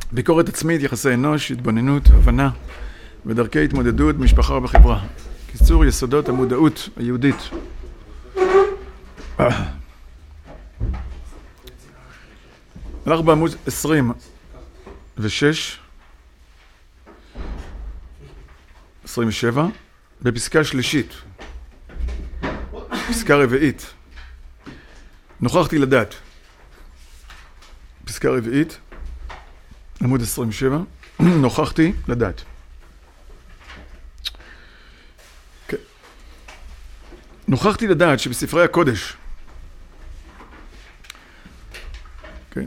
ביקורת עצמית, יחסי אנוש, התבוננות, הבנה ודרכי התמודדות במשפחה ובחברה. קיצור, יסודות המודעות היהודית. הלך בעמוד 26, 27, בפסקה שלישית, פסקה רביעית. נוכחתי לדעת. פסקה רביעית, עמוד 27, נוכחתי לדעת. כן. נוכחתי לדעת שבספרי הקודש, כן,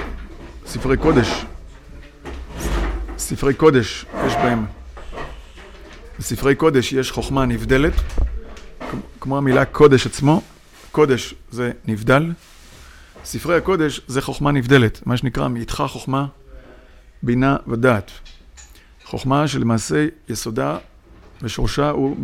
ספרי קודש יש בהם, בספרי קודש יש חוכמה נבדלת, כמו המילה קודש עצמו, קודש זה נבדל, ספרי הקודש זה חוכמה נבדלת, מה שנקרא מאיתך חוכמה, בינה ודעת. חוכמה שלמעשה יסודה ושורשה הוא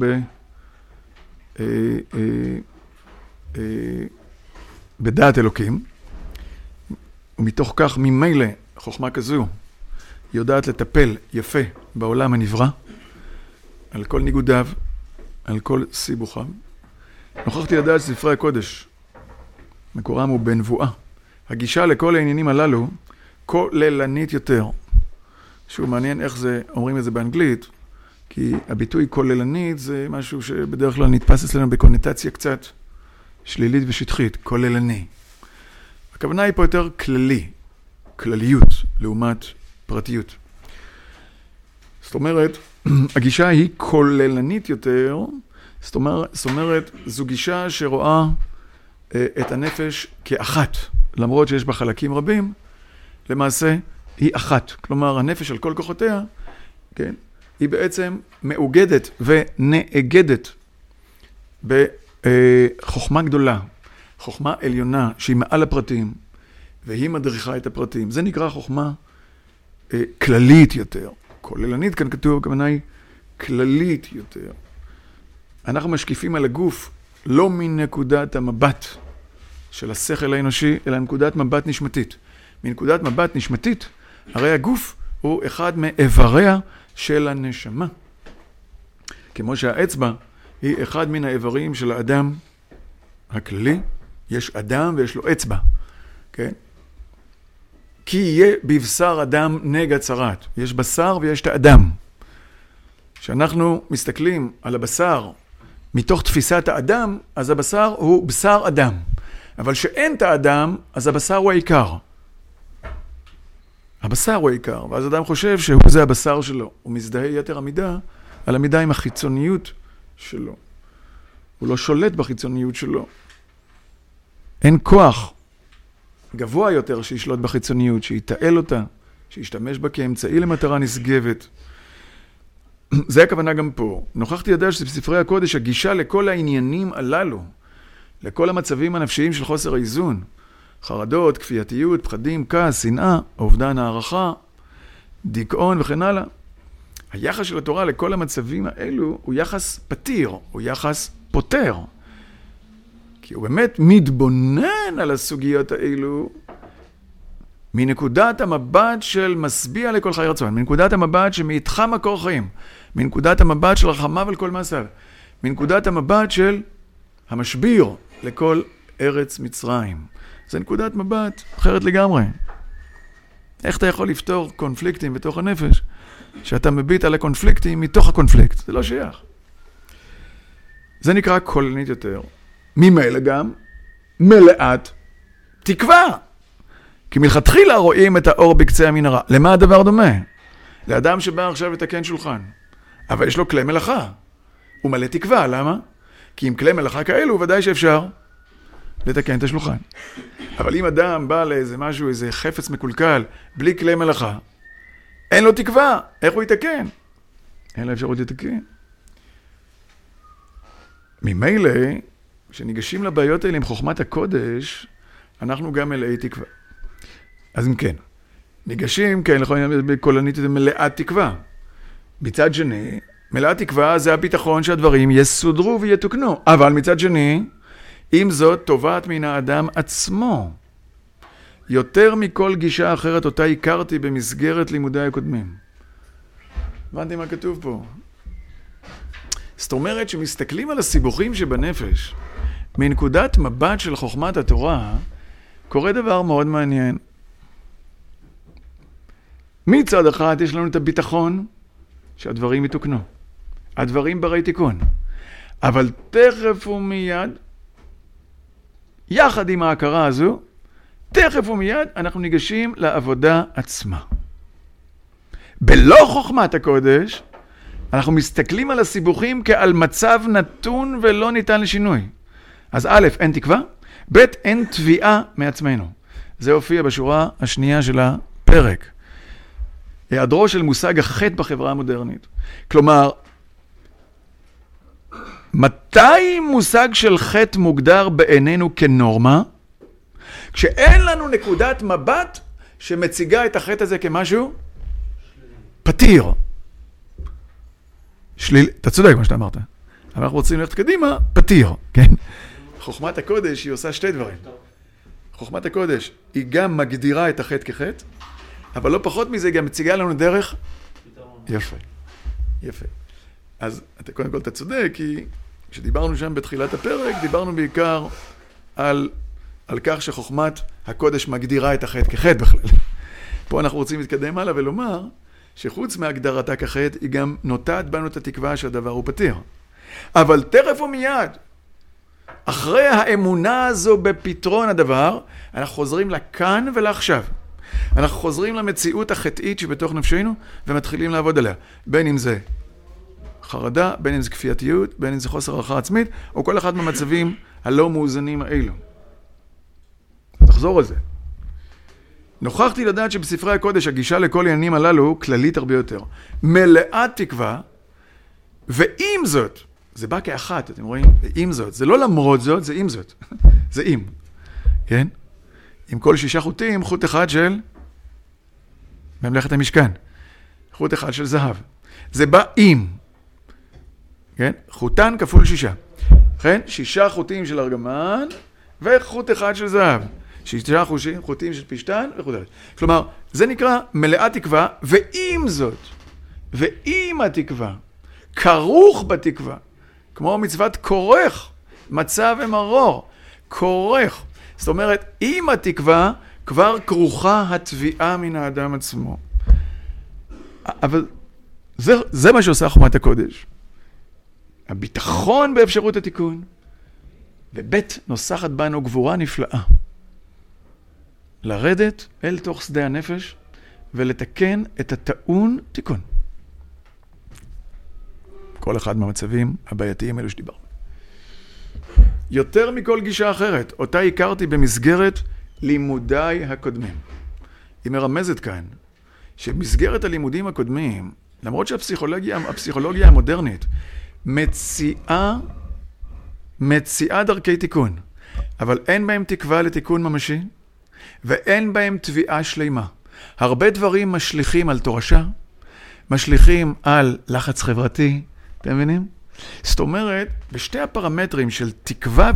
בדעת אלוקים, ומתוך כך ממילא חוכמה כזו יודעת לטפל יפה בעולם הנברא, על כל ניגודיו, על כל סיבוכיו. נוכחתי לדעת ספרי הקודש, מקורם הוא בנבואה. הגישה לכל העניינים הללו כוללנית יותר. שהוא מעניין איך זה, אומרים את זה באנגלית, כי הביטוי כוללנית זה משהו שבדרך כלל נתפס אצלנו בקונוטציה קצת שלילית ושטחית, כוללני. הכוונה היא פה יותר כללי, כלליות, לעומת פרטיות. זאת אומרת, הגישה היא כוללנית יותר, זאת אומרת, זו גישה שרואה את הנפש כאחת, למרות שיש בה חלקים רבים, למעשה היא אחת. כלומר, הנפש על כל כוחותיה, כן, היא בעצם מאוגדת ונאגדת בחוכמה גדולה, חוכמה עליונה שהיא מעל הפרטים, והיא מדריכה את הפרטים. זה נקרא חוכמה כללית יותר. כוללנית, כאן כתוב, הכוונה היא כללית יותר. אנחנו משקיפים על הגוף לא מנקודת המבט של השכל האנושי, אלא נקודת מבט נשמתית. מנקודת מבט נשמתית, הרי הגוף הוא אחד מאיבריה של הנשמה. כמו שהאצבע היא אחד מן האיברים של האדם הכללי, יש אדם ויש לו אצבע, כן? כי יהיה בבשר אדם נגע צרת. יש בשר ויש את האדם. כשאנחנו מסתכלים על הבשר מתוך תפיסת האדם, אז הבשר הוא בשר אדם. אבל שאין את האדם, אז הבשר הוא העיקר. הבשר הוא העיקר, ואז אדם חושב שהוא זה הבשר שלו. הוא מזדהה יתר המידה על המידה עם החיצוניות שלו. הוא לא שולט בחיצוניות שלו. אין כוח גבוה יותר שישלוט בחיצוניות, שיתעל אותה, שישתמש בה כאמצעי למטרה נשגבת. זה הכוונה גם פה. נוכחתי לדעת שבספרי הקודש הגישה לכל העניינים הללו, לכל המצבים הנפשיים של חוסר האיזון, חרדות, כפייתיות, פחדים, כעס, שנאה, אובדן הערכה, דיכאון וכן הלאה. היחס של התורה לכל המצבים האלו הוא יחס פתיר, הוא יחס פותר. כי הוא באמת מתבונן על הסוגיות האלו מנקודת המבט של משביע לכל חי רצון, מנקודת המבט שמאיתך מקור חיים, מנקודת המבט של רחמיו על כל מעשיו, מנקודת המבט של המשביר לכל ארץ מצרים. זה נקודת מבט אחרת לגמרי. איך אתה יכול לפתור קונפליקטים בתוך הנפש, שאתה מביט על הקונפליקטים מתוך הקונפליקט? זה לא שייך. זה נקרא כוללנית יותר. ממילא גם מלאת תקווה. כי מלכתחילה רואים את האור בקצה המנהרה. למה הדבר דומה? לאדם שבא עכשיו לתקן שולחן, אבל יש לו כלי מלאכה. הוא מלא תקווה, למה? כי עם כלי מלאכה כאלו ודאי שאפשר לתקן את השולחן. אבל אם אדם בא לאיזה משהו, איזה חפץ מקולקל, בלי כלי מלאכה, אין לו תקווה. איך הוא יתקן? אין לו אפשרות לתקן. ממילא, כשניגשים לבעיות האלה עם חוכמת הקודש, אנחנו גם מלאי תקווה. אז אם כן, ניגשים, כן, בקולנית מלאת תקווה. מצד שני, מלאת תקווה זה הביטחון שהדברים יסודרו ויתוקנו. אבל מצד שני, אם זאת טובת מן האדם עצמו. יותר מכל גישה אחרת אותה הכרתי במסגרת לימודי הקודמים. הבנתי מה כתוב פה. זאת אומרת שמסתכלים על הסיבוכים שבנפש, מנקודת מבט של חוכמת התורה, קורה דבר מאוד מעניין. מצד אחד יש לנו את הביטחון שהדברים יתוקנו. הדברים ברי תיקון. אבל תכף ומיד, יחד עם ההכרה הזו, תכף ומיד אנחנו ניגשים לעבודה עצמה. בלא חוכמת הקודש, אנחנו מסתכלים על הסיבוכים כעל מצב נתון ולא ניתן לשינוי. אז א', אין תקווה, ב', אין תביעה מעצמנו. זה הופיע בשורה השנייה של הפרק. היעדרו של מושג החטא בחברה המודרנית. כלומר, מתי מושג של חטא מוגדר בעינינו כנורמה? כשאין לנו נקודת מבט שמציגה את החטא הזה כמשהו פתיר. אתה צודק מה שאתה אמרת. אבל אנחנו רוצים ללכת קדימה, פתיר, כן? חוכמת הקודש היא עושה שתי דברים. חוכמת הקודש היא גם מגדירה את החטא כחטא, אבל לא פחות מזה גם מציגה לנו דרך. יפה, יפה. אז קודם כל אתה צודק, כי כשדיברנו שם בתחילת הפרק, דיברנו בעיקר על כך שחוכמת הקודש מגדירה את החטא כחטא בכלל. פה אנחנו רוצים להתקדם הלאה ולומר שחוץ מהגדרתה כחטא, היא גם נוטעת בנו את התקווה שהדבר הוא פתיר. אבל תכף ומיד, אחרי האמונה הזו בפתרון הדבר, אנחנו חוזרים לכאן ולעכשיו. אנחנו חוזרים למציאות החטאית שבתוך נפשנו, ומתחילים לעבוד עליה. בין אם זה חרדה, בין אם זה כפייתיות, בין אם זה חוסר הערכה עצמית, או כל אחד מהמצבים הלא מאוזנים האלו. תחזור על זה. נוכחתי לדעת שבספרי הקודש הגישה לכל העניינים הללו כללית הרבה יותר. מלאת תקווה, ועם זאת, זה בא כאחת, אתם רואים? עם זאת, זה לא למרות זאת, זה עם זאת. זה עם, כן? עם כל 6 חוטים, חוט אחד של ממלכת המשכן. חוט אחד של זהב. זה בא עם, כן? חוטן כפול 6. כן? 6 חוטים של ארגמן, וחוט אחד של זהב. 6 חוטים של פשטן וחוט אחד. כלומר, זה נקרא מלאת תקווה, ועם זאת, ועם התקווה, כרוך בתקווה, כמו מצוות כורך, מצה ומרור, כורך. זאת אומרת, עם התקווה כבר כרוכה התביעה מן האדם עצמו. אבל זה מה שעושה חוכמת הקודש. הביטחון באפשרות התיקון, ובית נוסחת בנו גבורה נפלאה. לרדת אל תוך שדה הנפש ולתקן את הטעון תיקון. כל אחד מהמצבים הבעייתיים אלו שדיברנו. יותר מכל גישה אחרת, אותה הכרתי במסגרת לימודיי הקודמים. היא מרמזת כאן, שבמסגרת הלימודים הקודמים, למרות שהפסיכולוגיה המודרנית מציעה דרכי תיקון, אבל אין בהם תקווה לתיקון ממשי, ואין בהם תביעה שלימה. הרבה דברים משליכים על תורשה, משליכים על לחץ חברתי, אתם מבינים? זאת אומרת, בשתי הפרמטרים של תקווה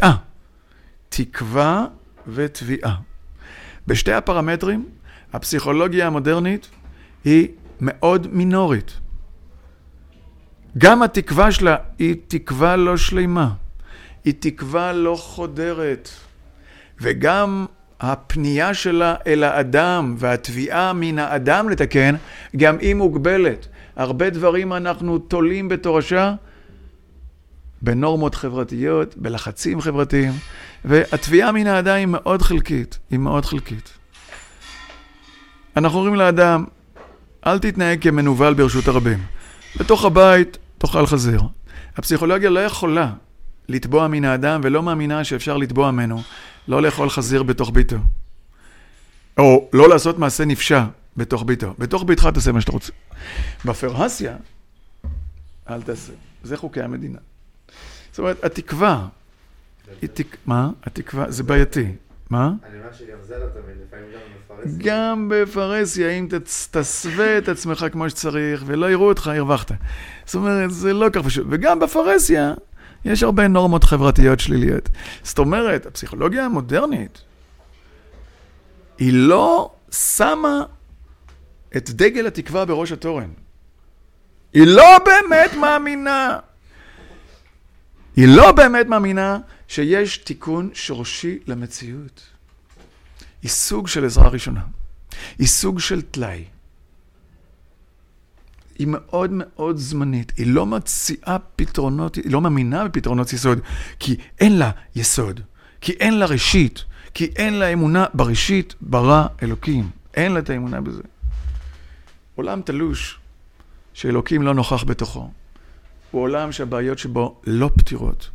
ותביעה, בשתי הפרמטרים, הפסיכולוגיה המודרנית היא מאוד מינורית. גם התקווה שלה היא תקווה לא שלימה, היא תקווה לא חודרת, וגם הפנייה שלה אל האדם והתביעה מן האדם לתקן, גם היא מוגבלת. הרבה דברים אנחנו תולים בתורשה, בנורמות חברתיות, בלחצים חברתיים, והתביעה מן האדם היא מאוד חלקית, אנחנו אומרים לאדם, אל תתנהג כמנוול ברשות הרבים. בתוך הבית, תאכל חזיר. הפסיכולוגיה לא יכולה לתבוע מן האדם, ולא מאמינה שאפשר לתבוע ממנו, לא לאכול חזיר בתוך ביתו. או לא לעשות מעשה נפשע בתוך ביתו. בתוך ביתך תעשה מה שאתה רוצה. בפרהסיה, אל תעשה. זה חוקי המדינה. זאת אומרת, התקווה, מה? התקווה, זה בעייתי. מה? אני אומר שגם זה לא תמיד, לפעמים גם בפרהסיה. גם בפרהסיה, אם תסווה את עצמך כמו שצריך, ולא יראו אותך, הרווחת. זאת אומרת, זה לא כך פשוט. וגם בפרהסיה, יש הרבה נורמות חברתיות שליליות. זאת אומרת, הפסיכולוגיה המודרנית היא לא שמה את דגל התקווה בראש התורן. היא לא באמת מאמינה. היא לא באמת מאמינה שיש תיקון שורשי למציאות. היא סוג של עזרה ראשונה. היא סוג של תלאי. היא מאוד מאוד זמנית. היא לא מציעה פתרונות, היא לא מאמינה בפתרונות יסוד, כי אין לה יסוד, כי אין לה ראשית, כי אין לה אמונה בראשית, ברא אלוקים. אין לה את האמונה בזה. עולם תלוש שאלוקים לא נוכח בתוכו. הוא עולם שהבעיות שבו לא פתירות.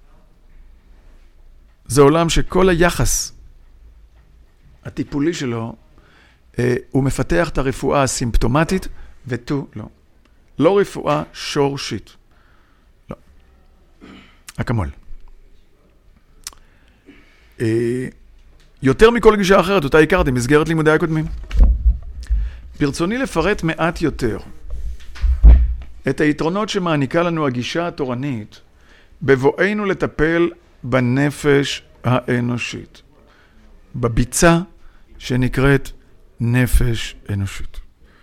זה עולם שכל היחס הטיפולי שלו, הוא מפתח את הרפואה הסימפטומטית, ותו לא. לא רפואה שורשית. לא. אקמול. יותר מכל גישה אחרת, אותה הכרתי, מסגרת לימודי הקודמים. ברצוני לפרט מעט יותר את היתרונות שמעניקה לנו הגישה התורנית, בבואנו לטפל בנפש האנושית. בביצה שנקראת נפש אנושית.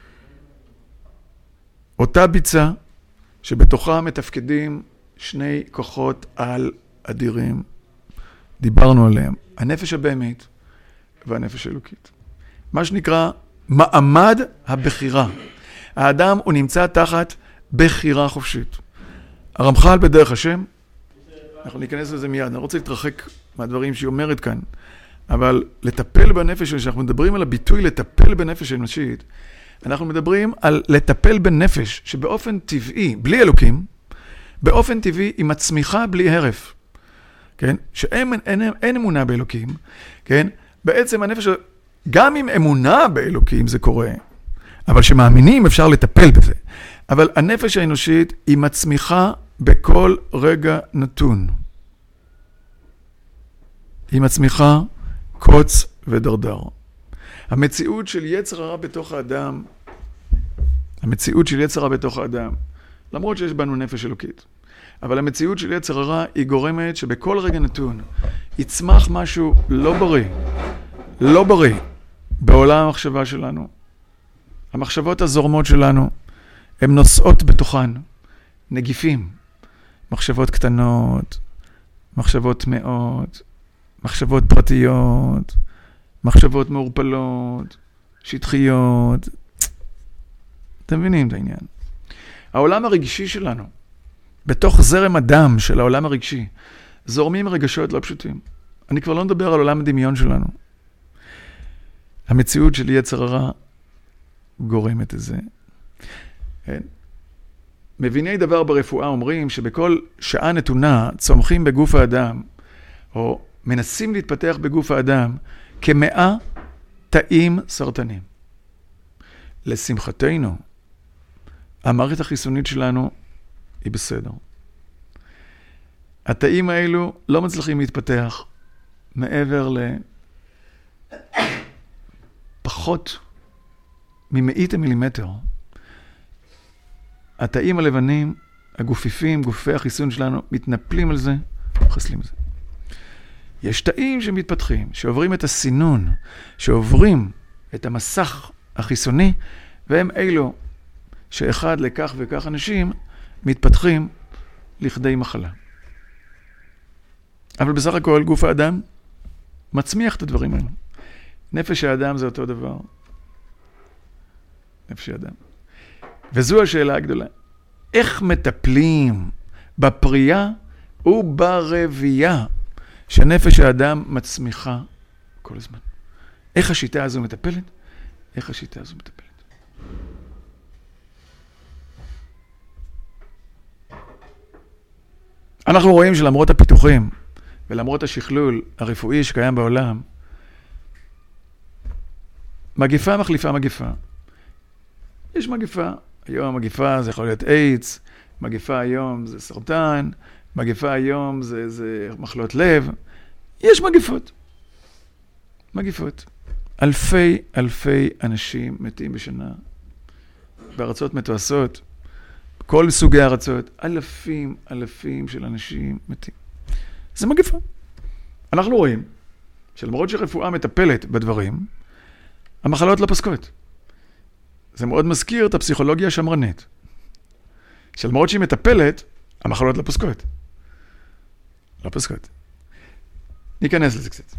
אותה ביצה שבתוכה מתפקדים שני כוחות על אדירים, דיברנו עליהם, הנפש הבהמית והנפש האלוקית. מה שנקרא מעמד הבחירה. האדם הוא נמצא תחת בחירה חופשית. הרמח"ל בדרך השם, אנחנו ניכנס לזה מיד, אני רוצה להתרחק מהדברים שהיא אומרת כאן, אבל לטפל בנפש, כשאנחנו מדברים על הביטוי לטפל בנפש אנושית, אנחנו מדברים על לטפל בנפש שבאופן טבעי, בלי אלוקים, באופן טבעי היא מצמיחה בלי הרף. כן? שאין אמונה באלוקים, כן? בעצם הנפש, גם עם אמונה באלוקים זה קורה, אבל שמאמינים אפשר לטפל בזה. אבל הנפש האנושית היא מצמיחה בכל רגע נתון. היא מצמיחה קוץ ודרדר. המציאות של יצר הרע בתוך האדם, למרות שיש בנו נפש אלוקית, אבל המציאות של יצר הרע היא גורמת שבכל רגע נתון יצמח משהו לא בריא בעולם המחשבה שלנו. המחשבות הזורמות שלנו הן נושאות בתוכן נגיפים, מחשבות קטנות, מחשבות טמאות, מחשבות פרטיות, מחשבות מעורפלות, שטחיות. אתם מבינים את העניין? העולם הרגשי שלנו, בתוך זרם הדם של העולם הרגשי, זורמים רגשות לא פשוטים. אני כבר לא מדבר על עולם הדמיון שלנו. המציאות של יצר הרע גורמת את זה. כן? מביני דבר ברפואה אומרים שבכל שעה נתונה צומחים בגוף האדם, או מנסים להתפתח בגוף האדם, כ100 תאים סרטנים. לשמחתנו, המערכת החיסונית שלנו היא בסדר. התאים האלו לא מצליחים להתפתח מעבר לפחות ממאית המילימטר. התאים הלבנים, הגופיפים, גופי החיסון שלנו, מתנפלים על זה, מחסלים את זה. יש תאים שמתפתחים, שעוברים את הסינון, שעוברים את המסך החיסוני, והם אלו שאחד לכך וכך אנשים מתפתחים לכדי מחלה. אבל בסך הכל גוף האדם מצמיח את הדברים האלה. נפש האדם זה אותו דבר. נפש האדם. וזו השאלה הגדולה. איך מטפלים בפרייה וברבייה שנפש האדם מצמיחה כל הזמן? איך השיטה הזו מטפלת? איך השיטה הזו מטפלת? אנחנו רואים שלמרות הפיתוחים ולמרות השכלול הרפואי שקיים בעולם, מגפה מחליפה מגפה. יש מגפה. היום מגפה זה יכול להיות איידס, מגפה היום זה סרטן, מגפה היום זה מחלות לב. יש מגפות. מגפות. אלפי אנשים מתים בשנה. בארצות מתועשות. כל סוגי הארצות. אלפים של אנשים מתים. זה מגפה. אנחנו רואים שלמרות שרפואה מטפלת בדברים, המחלות לא פוסקות. זה מאוד מזכיר את הפסיכולוגיה השמרנית. שלמרות שהיא מטפלת, המחלות לא פוסקות. לא פוסקות. ניכנס לזה קצת.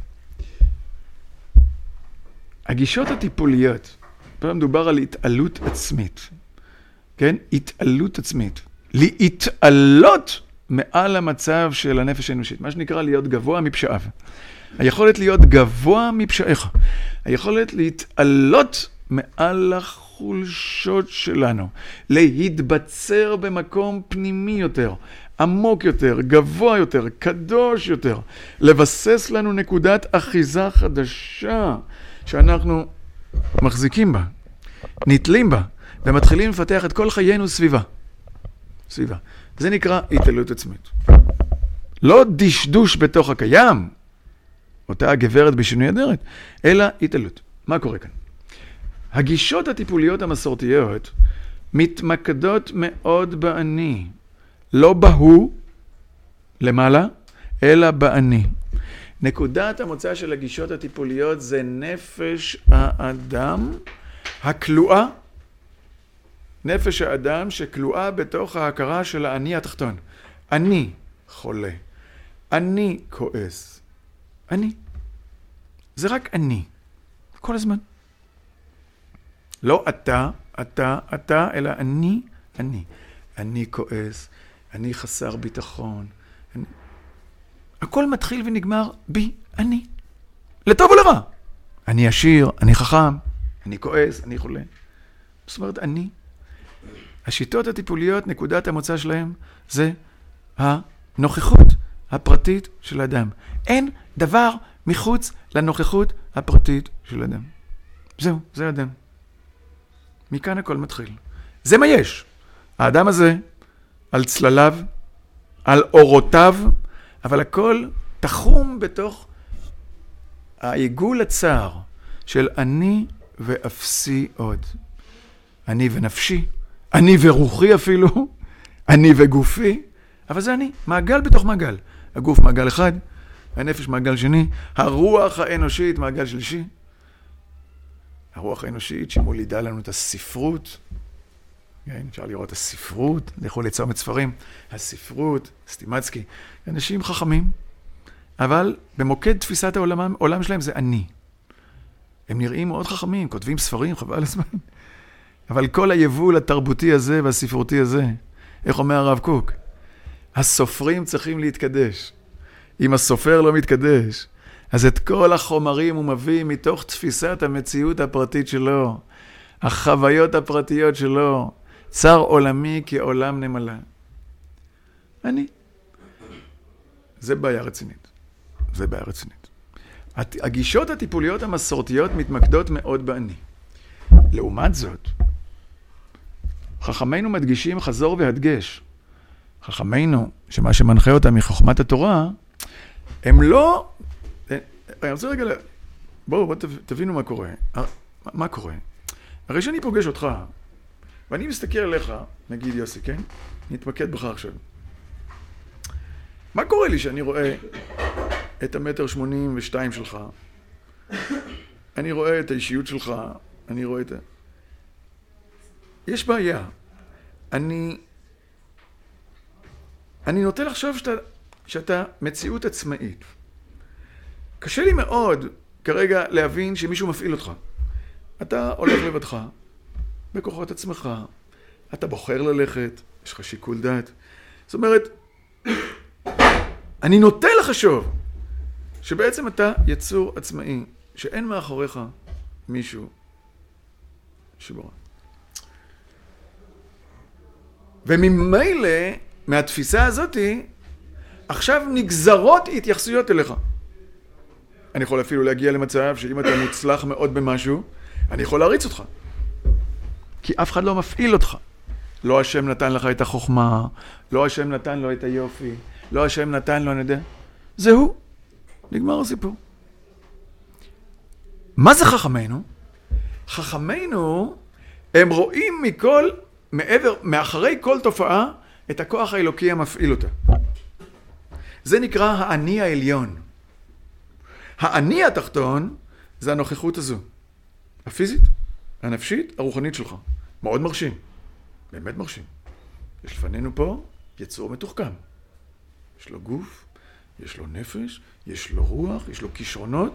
הגישות הטיפוליות, פה מדובר על התעלות עצמית. כן? התעלות עצמית. להתעלות מעל המצב של הנפש האנושית. מה שנקרא להיות גבוה מפשעיו. היכולת להיות גבוה מפשעיך. היכולת להתעלות מעל החולשות שלנו. להתבצר במקום פנימי יותר, עמוק יותר, גבוה יותר, קדוש יותר. לבסס לנו נקודת אחיזה חדשה שאנחנו מחזיקים בה, נתלים בה, ומתחילים לפתח את כל חיינו סביבה. סביבה. זה נקרא התעלות עצמית. לא דשדוש בתוך הקיים, אותה הגברת בשינוי אדרת, אלא התעלות. מה קורה כאן? הגישות הטיפוליות המסורתיות מתמקדות מאוד באני. לא בהוא למעלה, אלא באני. נקודת המוצא של הגישות הטיפוליות זה נפש האדם הכלואה, נפש האדם שכלואה בתוך ההכרה של האני התחתון. אני חולה, אני כועס, אני. זה רק אני, כל הזמן. לא אתה, אלא אני. אני כועס, אני חסר ביטחון. הכל מתחיל ונגמר בי, אני. לטוב או לרע. אני עשיר, אני חכם, אני כועס, אני חולה. זאת אומרת, אני. השיטות הטיפוליות, נקודת המוצא שלהם, זה הנוכחות הפרטית של האדם. אין דבר מחוץ לנוכחות הפרטית של האדם. זהו, זה האדם. מכאן הכל מתחיל. זה מה יש. האדם הזה, על צלליו, על אורותיו, אבל הכל תחום בתוך העיגול הצער של אני ואפסי עוד. אני ונפשי, אני ורוחי אפילו, אני וגופי, אבל זה אני, מעגל בתוך מעגל. הגוף מעגל אחד, הנפש מעגל שני, הרוח האנושית מעגל שלישי. הרוח האנושית שמולידה לנו את הספרות, כן, אפשר לראות את הספרות, אני יכול לצומת ספרים, הספרות, סטימצקי, אנשים חכמים, אבל במוקד תפיסת העולם שלהם זה אני. הם נראים מאוד חכמים, כותבים ספרים, חבל הזמן. אבל כל היבול התרבותי הזה והספרותי הזה, איך אומר הרב קוק? הסופרים צריכים להתקדש. אם הסופר לא מתקדש, אז את כל החומרים הוא מביא מתוך תפיסת המציאות הפרטית שלו, החוויות הפרטיות שלו, צר עולמי כעולם נמלה. אני. זה בעיה רצינית. זה בעיה רצינית. הגישות הטיפוליות המסורתיות מתמקדות מאוד באני. לעומת זאת, חכמינו מדגישים חזור והדגש. חכמינו, שמה שמנחה אותם מחוכמת התורה, הם לא... אני רוצה רגע... בואו תבינו מה קורה. מה קורה? הרי שאני פוגש אותך, ואני מסתכל עליך, נגיד יוסי, כן? נתמקד בך עכשיו. מה קורה לי שאני רואה את 1.82 מטר שלך? אני רואה את האישיות שלך, אני רואה את... יש בעיה. אני נוטה לחשוב שאתה מציאות עצמאית. קשה לי מאוד כרגע להבין שמישהו מפעיל אותך. אתה הולך לבדך, בכוחות עצמך, אתה בוחר ללכת, יש לך שיקול דעת. זאת אומרת, אני נוטה לחשוב שבעצם אתה יצור עצמאי, שאין מאחוריך מישהו שבורא. וממילא, מהתפיסה הזאת, עכשיו נגזרות התייחסויות אליך. אני יכול אפילו להגיע למצב שאם אתה מוצלח מאוד במשהו, אני יכול להריץ אותך. כי אף אחד לא מפעיל אותך. לא השם נתן לך את החוכמה, לא השם נתן לו את היופי, לא השם נתן לו, אני יודע. זהו. נגמר הסיפור. מה זה חכמינו? חכמינו, הם רואים מאחרי כל תופעה, את הכוח האלוקי המפעיל אותה. זה נקרא האני העליון. האני התחתון זה הנוכחות הזו. הפיזית, הנפשית, הרוחנית שלך. מאוד מרשים. באמת מרשים. יש לפנינו פה יצור מתוחכם. יש לו גוף, יש לו נפש, יש לו רוח, יש לו כישרונות.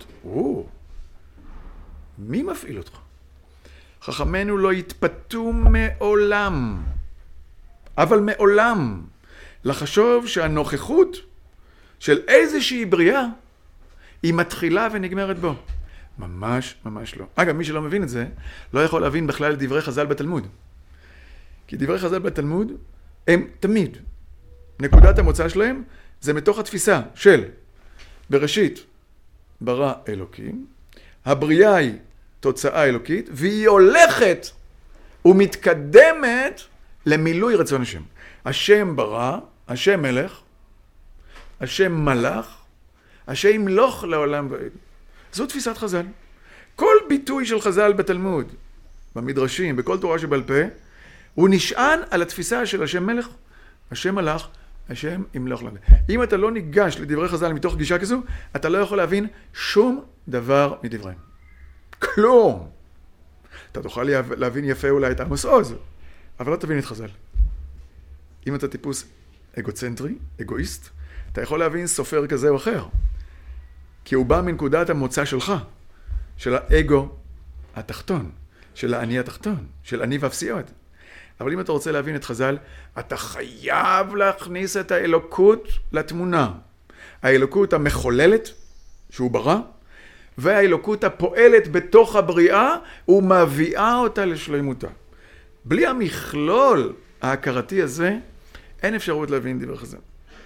מי מפעיל אותך? חכמינו לא התפתו מעולם, אבל מעולם, לחשוב שהנוכחות של איזושהי בריאה היא מתחילה ונגמרת בו. ממש, ממש לא. אגב, מי שלא מבין את זה, לא יכול להבין בכלל דברי חז"ל בתלמוד. כי דברי חז"ל בתלמוד הם תמיד, נקודת המוצא שלהם זה מתוך התפיסה של בראשית ברא אלוקים, הבריאה היא תוצאה אלוקית, והיא הולכת ומתקדמת למילוי רצון השם. השם ברא, השם מלך, השם מלך, השם ימלוך לעולם ועד. זו תפיסת חז"ל. כל ביטוי של חז"ל בתלמוד, במדרשים, בכל תורה שבעל פה, הוא נשען על התפיסה של השם מלך, השם מלך, השם ימלוך לעולם. אם אתה לא ניגש לדברי חז"ל מתוך גישה כזו, אתה לא יכול להבין שום דבר מדבריהם. כלום. אתה תוכל להבין יפה אולי את עמוס עוז, אבל לא תבין את חז"ל. אם אתה טיפוס אגוצנטרי, אגואיסט, אתה יכול להבין סופר כזה או אחר. כי הוא בא מנקודת המוצא שלך, של האגו התחתון, של האני התחתון, של אני ואפסיות. אבל אם אתה רוצה להבין את חז"ל, אתה חייב להכניס את האלוקות לתמונה. האלוקות המחוללת, שהוא ברא, והאלוקות הפועלת בתוך הבריאה, ומביאה אותה לשלמותה. בלי המכלול ההכרתי הזה, אין אפשרות להבין דבר חז"ל.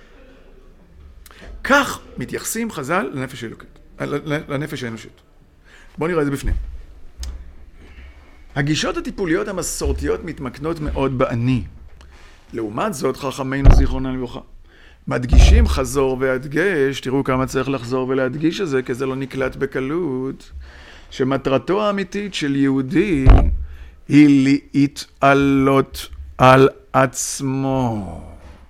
כך מתייחסים חז"ל לנפש האלוקית, לנפש האנושית. בואו נראה את זה בפנים. הגישות הטיפוליות המסורתיות מתמקנות מאוד באני. לעומת זאת, חכמינו זיכרונם לברכה, מדגישים חזור והדגש, תראו כמה צריך לחזור ולהדגיש את זה, כי זה לא נקלט בקלות, שמטרתו האמיתית של יהודי היא להתעלות על עצמו.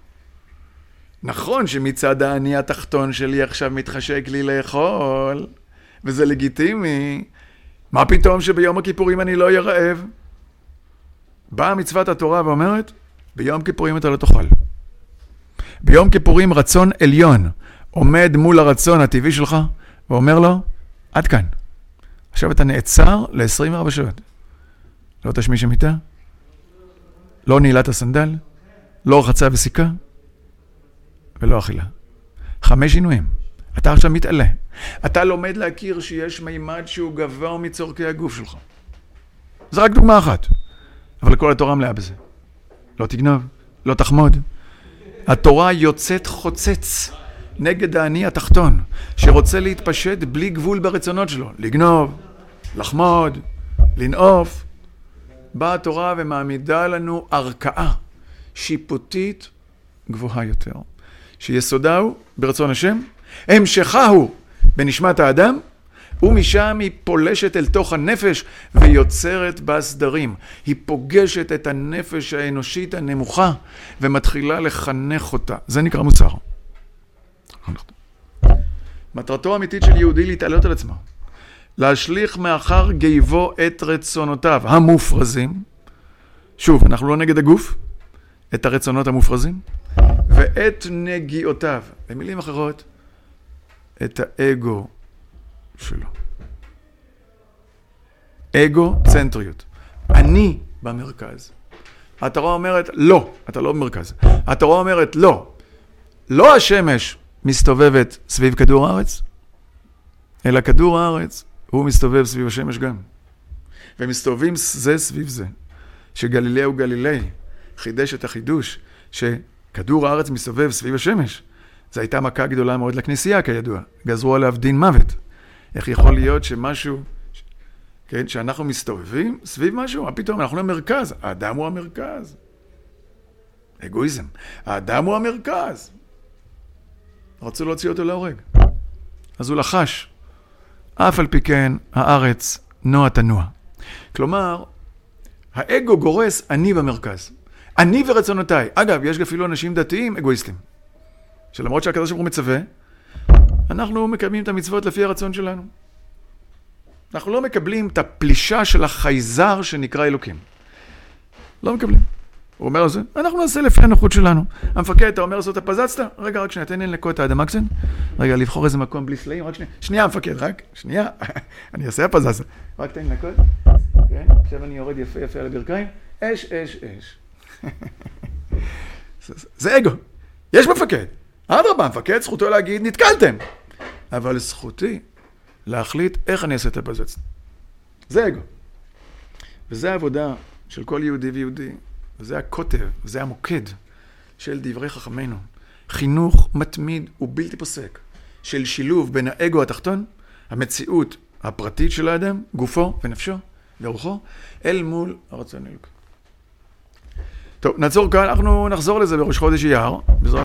נכון שמצד האני התחתון שלי עכשיו מתחשק לי לאכול, וזה לגיטימי. מה פתאום שביום הכיפורים אני לא אהיה רעב? באה מצוות התורה ואומרת, ביום כיפורים אתה לא תאכל. ביום כיפורים רצון עליון עומד מול הרצון הטבעי שלך, ואומר לו, עד כאן. עכשיו אתה נעצר ל-24 שעות. לא תשמיש המיטה, לא נעילת הסנדל, לא רחצה וסיכה, ולא אכילה. 5 שינויים. אתה עכשיו מתעלה. אתה לומד להכיר שיש מימד שהוא גבוה מצורכי הגוף שלך. זה רק דוגמה אחת. אבל כל התורה מלאה בזה. לא תגנוב, לא תחמוד. התורה יוצאת חוצץ נגד האני התחתון, שרוצה להתפשט בלי גבול ברצונות שלו. לגנוב, לחמוד, לנעוף. באה התורה ומעמידה לנו ערכאה שיפוטית גבוהה יותר. שיסודה הוא ברצון השם, המשכה הוא בנשמת האדם, ומשם היא פולשת אל תוך הנפש ויוצרת בה סדרים. היא פוגשת את הנפש האנושית הנמוכה ומתחילה לחנך אותה. זה נקרא מוסר. מטרתו האמיתית של יהודי להתעלות על עצמו. להשליך מאחר גיבו את רצונותיו המופרזים. שוב, אנחנו לא נגד הגוף, את הרצונות המופרזים. ואת נגיעותיו. במילים אחרות, את האגו שלו. אגו צנטריות. אני במרכז. התורה אומרת לא, אתה לא במרכז. התורה אומרת לא. לא השמש מסתובבת סביב כדור הארץ, אלא כדור הארץ הוא מסתובב סביב השמש גם. ומסתובבים זה סביב זה. שגלילאו גלילי חידש את החידוש שכדור הארץ מסתובב סביב השמש. זו הייתה מכה גדולה מאוד לכנסייה, כידוע. גזרו עליו דין מוות. איך יכול להיות שמשהו, כן, שאנחנו מסתובבים סביב משהו? מה פתאום? אנחנו למרכז. האדם הוא המרכז. אגואיזם. האדם הוא המרכז. רצו להוציא אותו להורג. אז הוא לחש. אף על פי כן, הארץ נוע תנוע. כלומר, האגו גורס אני במרכז. אני ורצונותיי. אגב, יש אפילו אנשים דתיים אגואיסטים. שלמרות שהקדוש ברוך הוא מצווה, אנחנו מקיימים את המצוות לפי הרצון שלנו. אנחנו לא מקבלים את הפלישה של החייזר שנקרא אלוקים. לא מקבלים. הוא אומר על זה, אנחנו נעשה לפי הנוחות שלנו. המפקד, אתה אומר לעשות הפזצת? רגע, רק שנייה, תן לי לנקות את האדמה קצת. רגע, לבחור איזה מקום בלי סלעים, רק שנייה. שנייה, המפקד, רק, שנייה. אני אעשה הפזצת. רק תן לי לנקות. כן, עכשיו אני יורד יפה יפה על הברכיים. אש, אש, אש. זה אגו. יש מפקד. אדרבה, המפקד, זכותו להגיד, נתקלתם. אבל זכותי להחליט איך אני אעשה את הפזצת. זה אגו. וזה העבודה של כל יהודי ויהודי. וזה הכותב, וזה המוקד של דברי חכמינו. חינוך מתמיד ובלתי פוסק של שילוב בין האגו התחתון, המציאות הפרטית של האדם, גופו ונפשו ורוחו, אל מול הרצון אלוקי. טוב, נעצור כאן, אנחנו נחזור לזה בראש חודש אייר.